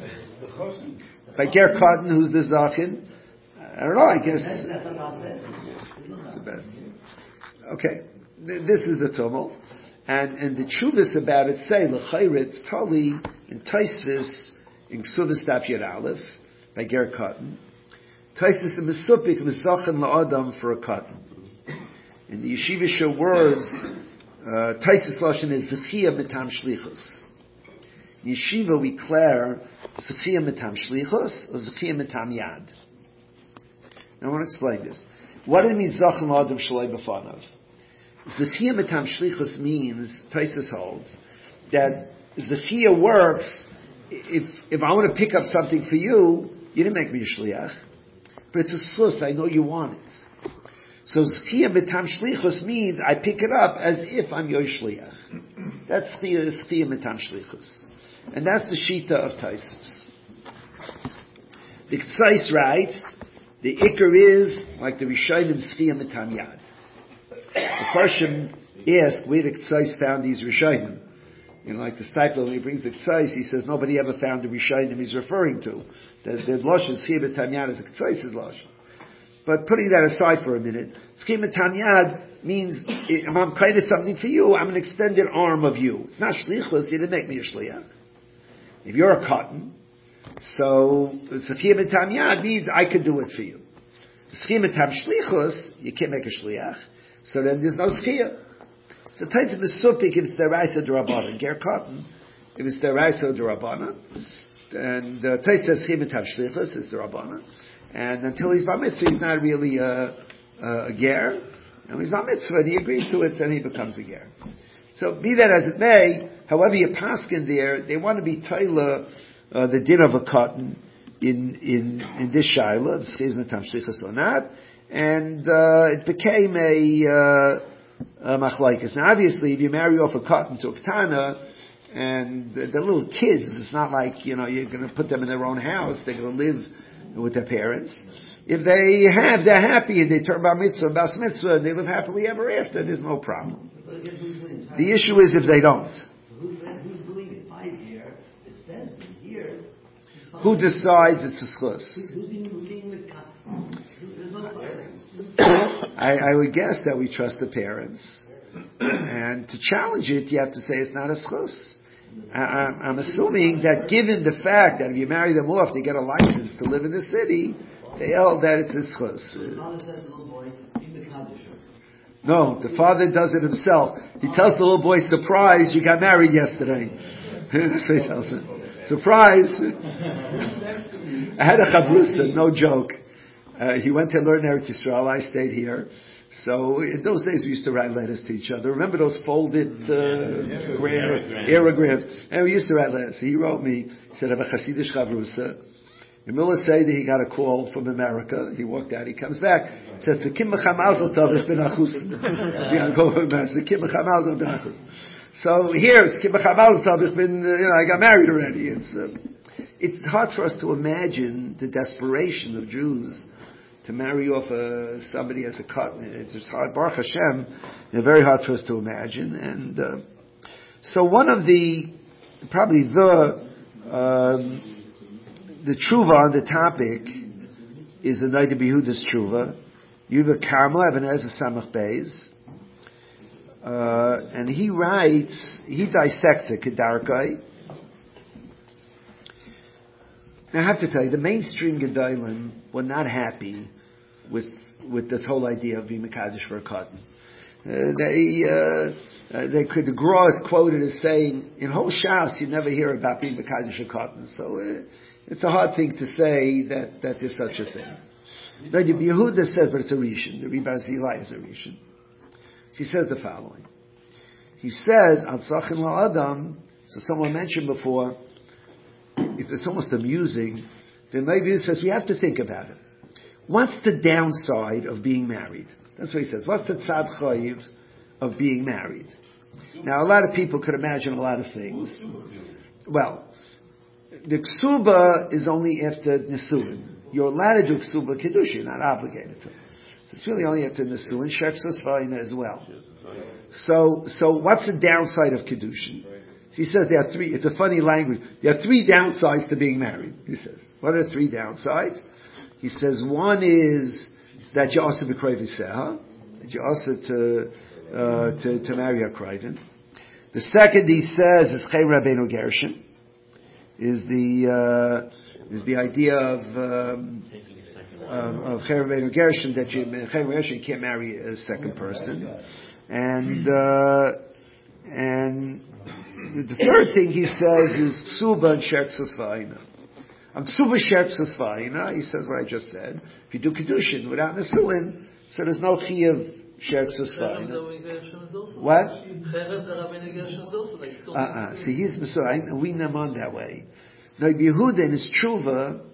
By Ger Cotton, who's the Zachin? I don't know, I guess. It's the best. Okay. This is the tumult. And, and the Chuvas about it say, L'chayrit, Tali, in Taisvis, in Ksuvas Daf Yud Aleph, by Ger Cotton. Taisvis and Mesupik, Mezachan La'adam for a cotton. In the Yeshivisha words, uh, Taisvis Lashon is Zechia Mitam Shlichus. In Yeshiva we declare Zechia Mitam Shlichus or Zechia Mitam Yad. Now I want to explain this. What does it mean Zachan La'adam Shalai B'fanav? Zechia Mitam Shlichus means, Taisus holds, that Zechia works, if if I want to pick up something for you, you didn't make me a Shliach, but it's a Slus, I know you want it. So Zechia Mitam Shlichus means I pick it up as if I'm your Shliach. That's Zechia Mitam Shlichus. And that's the Shita of Taisus. The Ktsais writes, the Iker is, like the Rishonim, Zechia Mitam Yad. The person asked where the Ktsais found these Rishonim. You know, like the Stipler, when he brings the Ktsais, he says nobody ever found the Rishonim he's referring to. The, the Lashon Zechia Mitam Yad is a Ktsais' Lashon. But putting that aside for a minute, Zechia Mitam Yad means, if I'm kind of something for you, I'm an extended arm of you. It's not Shlichus, you didn't make me a Shliach. If you're a cotton, so Zechia Mitam Yad means I could do it for you. Zechia Mitam Shlichus, you can't make a Shliach. So then there's no Zechia. So Taisa Mesupik, if it's Deraisa D'Rabbanan. Ger Cotton, if it's Deraisa D'Rabbanan. And uh, Taisa Zechia Mitam Shlichus is D'Rabbanan. And until he's Bar Mitzvah, he's not really a, a, a Ger. And he's Bar Mitzvah, and he agrees to it, then he becomes a Ger. So be that as it may, however you paskin there, they want to be Taila, uh, the din of a cotton in, in, in this Shaila, the Zechia Mitam Shlichus or not. And uh, it became a, uh, a machlaikas. Now, obviously, if you marry off a cotton to a ketana, and the, the little kids, it's not like, you know, you're going to put them in their own house. They're going to live with their parents. If they have, they're happy, and they turn bar mitzvah, bas mitzvah, and they live happily ever after, there's no problem. The issue is if they don't. Who's doing it? Five here. It says here. Who decides it's a schus? Who's doing the cut? I, I would guess that we trust the parents. And to challenge it, you have to say it's not a schus. I, I'm assuming that given the fact that if you marry them off, they get a license to live in the city, they held that it's a schus. No, the father does it himself. He tells the little boy, surprise, you got married yesterday. So he tells him, surprise. I had a chavrusa, no joke. Uh, he went to learn Eretz Yisrael. I stayed here. So in those days we used to write letters to each other. Remember those folded uh, gra- aerographs? And we used to write letters. So he wrote me, he said, I have a Hasidish chavrusa. In Miller said that he got a call from America. He walked out. He comes back. He says, Kim Mazel Tov, ich bin achus. Kim Mazel Tov. So here, it's Kim Mazel Tov, ich bin, you know, I got married already. It's, uh, it's hard for us to imagine the desperation of Jews to marry off uh, somebody as a cotton. It's just hard. Baruch Hashem, it's very hard for us to imagine. And uh, so one of the, probably the, um, the tshuva on the topic is the Noda B'Yehuda's tshuva. Yuva Karmel, Even HaEzer Samach Beis. Uh, and he writes, he dissects it, Kedarkai. Now I have to tell you, the mainstream Gedolim were not happy with with this whole idea of being Mekadosh for a cotton. Uh, they uh, uh, they could, the Gra is quoted as saying, in whole Shas you never hear about being Mekadosh for cotton. So uh, it's a hard thing to say that, that there's such a thing. Now the Yehuda says, but it's a Rishon. The Rebbe Zilai is a Rishon. So he says the following. He says, Al Zachin La'adam, so someone mentioned before, it's almost amusing The Meibud says we have to think about it. What's the downside of being married? That's what he says. What's the tzad chayiv of being married? Now, a lot of people could imagine a lot of things. Well, the ksuba is only after nisuin. You're allowed to do ksuba kiddush. You're not obligated to. So it's really only after nisuin. Sheksus vayna as well. So, so what's the downside of kiddushin? So he says there are three. It's a funny language. There are three downsides to being married. He says, what are the three downsides? He says one is that you're also b'krayviseha, that you're also to uh, to to marry a krayvin. The second he says is Chaim Rabbeinu Gershon, is the uh, is the idea of um, of, of Chaim Rabbeinu Gershon that you Chaim Gershon you can't marry a second person, and uh, and the third thing he says is Ksuba and Sherksus Vayna. On Ksuba Sherksus Vayna, he says what I just said. If you do Kedushin without Nesuin, so there's no Chi of Sherksus Vayna. What? Uh-uh. See, he's Messiah. We name on that way. Now, Yehuda in his Tshuva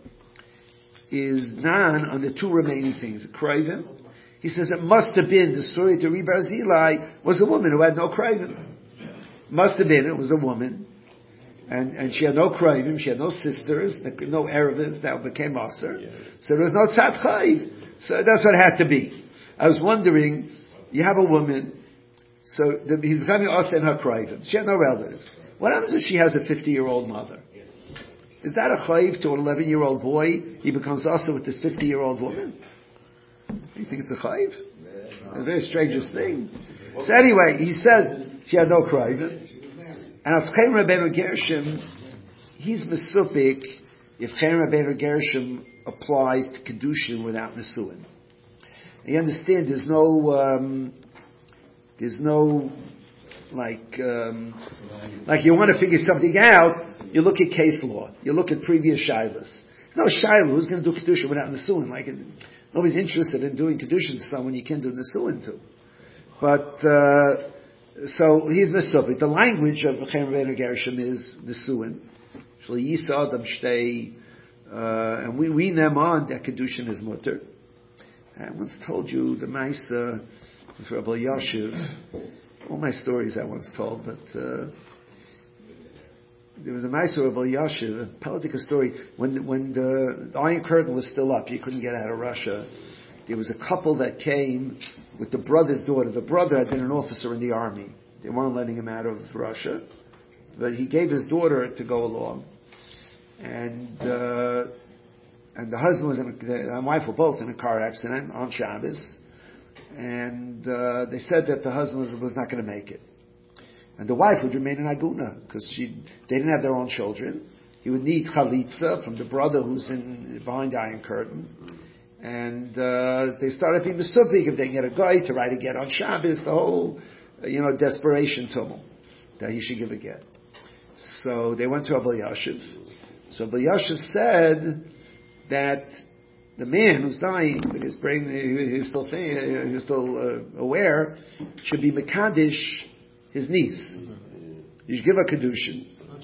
is non on the two remaining things. Krayvim. He says it must have been the story to Ri Barzilai was a woman who had no Krayvim. Must have been, it was a woman, and, and she had no krayvim, she had no sisters, no erevas, that became aser, so there was no tzad chayv, so that's what it had to be. I was wondering, you have a woman, so the, he's becoming aser in her krayvim, she had no relatives. What happens if she has a fifty-year-old mother? Is that a chayv to an eleven-year-old boy, he becomes aser with this fifty-year-old woman? You think it's a chayv? A very strangest thing. So anyway, he says, she had no krayvim. And as Chaim Rabbeinu Gershom, he's mesupik if Chaim Rabbeinu Gershom applies to Kedushin without Nesuin. You understand, there's no, um, there's no, like, um, like you want to figure something out, you look at case law, you look at previous shilas. There's no shilah who's going to do Kedushin without Nesuin. Like, nobody's interested in doing Kedushin to someone you can't do Nesuin to. But, uh, so he's mesupik. The language of Chaim Rabbeinu Gershom is Nesuin. Shli Yisa Adam Shtei, and we we them on that Kedushin is mutter. I once told you the Maisa with Rabbi Yashiv. All my stories I once told, but uh, there was a Maisa of Rabbi Yashiv, a political story. When when the, the Iron Curtain was still up, you couldn't get out of Russia. There was a couple that came with the brother's daughter. The brother had been an officer in the army. They weren't letting him out of Russia. But he gave his daughter to go along. And uh, and the husband was in a, the wife were both in a car accident on Shabbos. And uh, they said that the husband was, was not going to make it. And the wife would remain in Aguna because she they didn't have their own children. He would need chalitza from the brother who's in behind the Iron Curtain. And uh, they started being mesupik if they can get a guy to write a get on Shabbos, the whole, uh, you know, desperation tumult that he should give a get. So they went to Abel Yashiv. So Abel Yashiv said that the man who's dying, with his brain, he was still thinking, he was still uh, aware, should be Mekadesh, his niece. You should give a Kedushin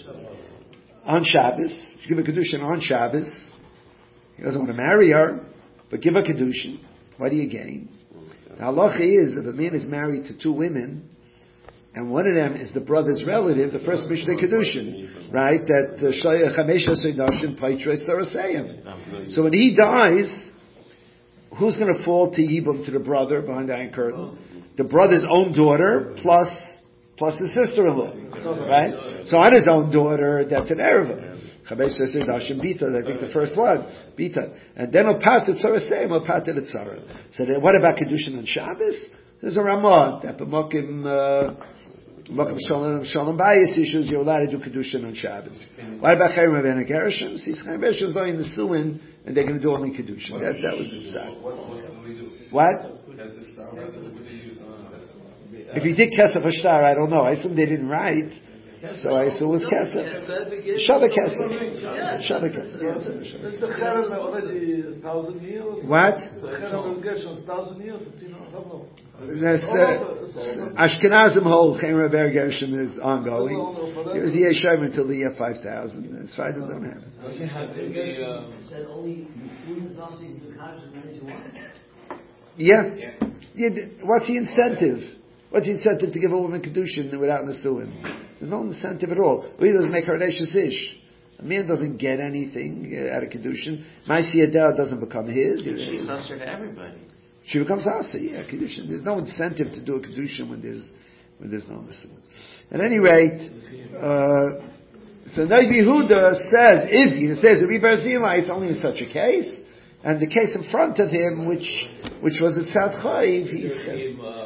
on Shabbos. You should give a Kedushin on Shabbos. He doesn't want to marry her. But give a Kedushin. What do you gain? The halacha is, if a man is married to two women, and one of them is the brother's relative, the first Mishnah Kedushin, right? That Chamesh Nashim Paitres Sarasayim. So when he dies, who's going to fall to Yibum, to the brother behind the Iron Curtain? The brother's own daughter plus plus his sister-in-law, right? So on his own daughter, that's an Ereva. Chamesh Nashim Bita, I think the first one, Bita, and then he'll pat the Sarasayim, he'll pat the Tzara. So then, what about Kedushin on Shabbos? There's a Ramah that B'mokim uh, B'mokim Shalom Shalom Bayis issues you're allowed to do Kedushin on Shabbos. What about Chaim Rabbeinu Gershom? See, Chaim Rabbeinu Gershom is only in the Suin, and they're going to do only Kedushin. That that was the Tzad. What? If you did Kesef Ashtar, I don't know. I assume they didn't write. So I assume it was kesef. Shava kesef. Shava kesef. Yes. Is the Cherem already a thousand years? What? The Cherem Gershon is thousand years? fifteen hundred, I don't know. That's, uh, Ashkenazim hold Cherem Gershon is ongoing. There was Yeshiva until the year five thousand. As far as I don't have it. It said only soon something to catch as you want. Yeah. yeah. What's the incentive? What's the incentive to give a woman kedushin without nesuin? There's no incentive at all. He doesn't make her reishis ish. A man doesn't get anything uh, out of kedushin. Ma'aseh Yadeh doesn't become his. She's usher to everybody. She becomes asa. Yeah, kedushin. There's no incentive to do a kedushin when there's when there's no nesuin. At any rate, uh, so Rabbi Yehuda says if he says if it's only in such a case. And the case in front of him, which which was at South Chayiv, he said.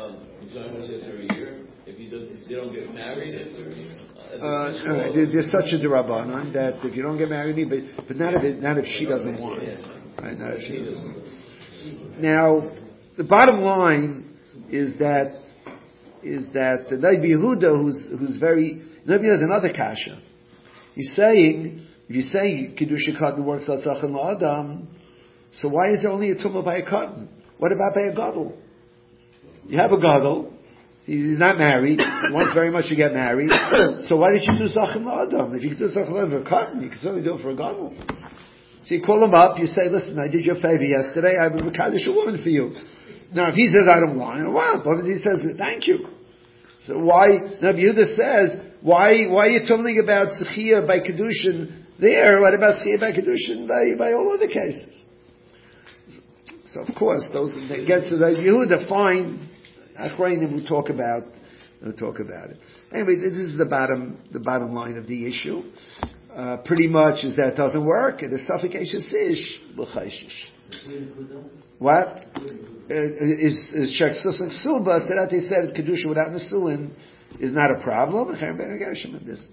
If he doesn't, they don't get married after a year. Uh, right. there, there's such a derabanan that if you don't get married, but but not if it, not if she doesn't want it, right? Not if she doesn't want it. Now, the bottom line is that is that the Rabbi Yehuda, who's who's very Rabbi Yehuda has another kasha. He's saying if you say Kiddush Katan works Latzachon La'adam. So why is there only a tumah by a cotton? What about by a gadol? You have a gadol, he's not married, he wants very much to get married, so why did you do zachin la'adam? If you could do zachin la'adam for a cotton, you can certainly do it for a gadol. So you call him up, you say, listen, I did your favor yesterday, I will kaddish a woman for you. Now if he says, I don't want, I don't want, but if he says, thank you. So why, now Yehuda says, why, why are you telling about Zechiyah by Kedushin there? What about Zechiyah by Kedushin by, by all other cases? So of course, those that get to the Yehuda, fine. Achrayim will talk about, will talk about it. Anyway, this is the bottom, the bottom line of the issue. Uh, pretty much is that it doesn't work. It is suffocacious ish l'chayshish. What uh, is is shek susik suba? So that they said kedusha without nesuin is not a problem. This.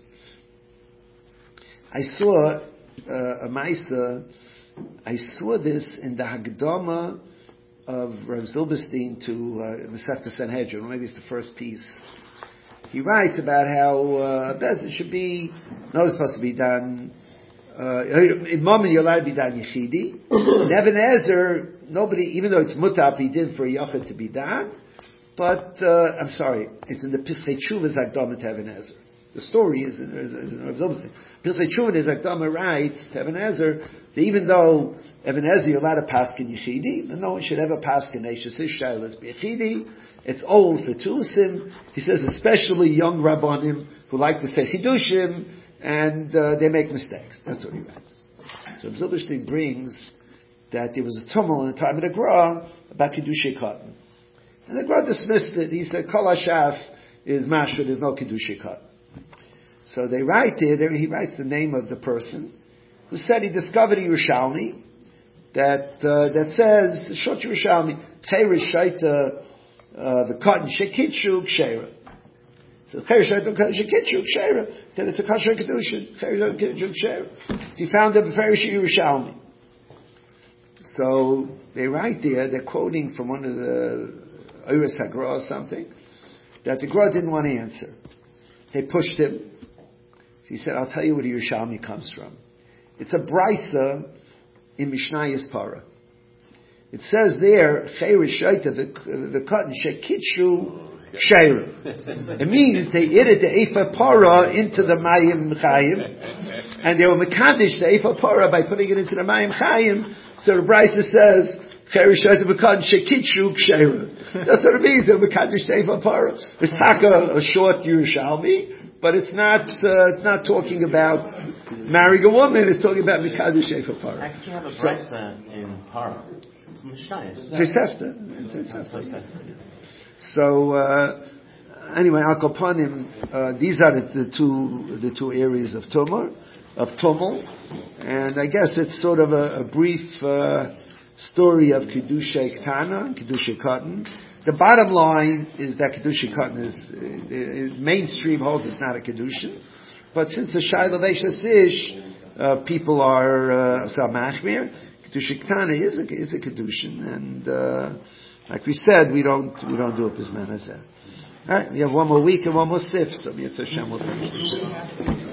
I saw uh, a ma'isa. I saw this in the Hagdama of Rav Zilberstein to uh, the Masechta Sanhedrin. Maybe it's the first piece. He writes about how uh, it should be not supposed to be done. Uh, in Mammon, you're allowed to be done Yechidi. In Even Ezer, nobody, even though it's mutap, he did for a Yachid to be done. But uh, I'm sorry, it's in the Pischei Teshuvah's Hagdama to Even Ezer. The story is in, is, is in Rav Zilberstein. Pischei Teshuvah is Hagdama writes to Even Ezer that even though Even Ezer you're allowed to paskin Yechidi, and no one should ever paskin Eishes Ishayel as Yechidi. It's old for Tusim. He says especially young Rabbanim who like to say Chidushim, and uh, they make mistakes. That's what he writes. So Zilberstein brings that there was a tumult in the time of the Gra about Kiddushei Katan. And the Gra dismissed it. He said, Kol HaShas is Mashra, there's no Kiddushei Katan. So they write there, there, he writes the name of the person who said he discovered a Yerushalmi that, uh, that says, Shot Yerushalmi, Chayrish Shaita, uh, the Katan Shekitshu Kshera. So Chayrish Shaita Shekitshu Kshera, then it's a Kasher Kedushin, Chayrish Shaita Kshera. So he found a Beferish Yerushalmi. So they write there, they're quoting from one of the Oiris HaGra or something, that the Gra didn't want to answer. They pushed him. So he said, I'll tell you where the Yerushalmi comes from. It's a brisa in Mishnayos Para. It says there, Chayrish Shaita v'Katan Shekitshu Kshera. It means they added the Eifa Para into the Mayim Chayim, and they were Mekadesh the Eifa Para by putting it into the Mayim Chayim. So the brisa says, Chayrish Shaita v'Katan Shekitshu Kshera. That's what it means. They were Mekadesh the Eifa Para. It's taka a short Yerushalmi. But it's not, uh, it's not talking about marrying a woman, it's talking about Mikadosh Shefa Para. Actually, you have a brisa in Para. Mishnayos. Tosefta. So, uh, anyway, Al Kapanim, uh, these are the, the two, the two areas of tumor, of tumult. And I guess it's sort of a, a brief, uh, story of Kiddushei Ktana, Kiddushei Katan. The bottom line is that Kiddushei Katan is, uh, mainstream holds it's not a Kiddushin. But since the Shaila Veishas Ish, uh, people are, uh, Machmir, Kiddushei Ktana is a, is a Kiddushin. And, uh, like we said, we don't, we don't do a Pizman Hazeh. All right, we have one more week and one more sif, so Mitzvah Hashem will finish the sif.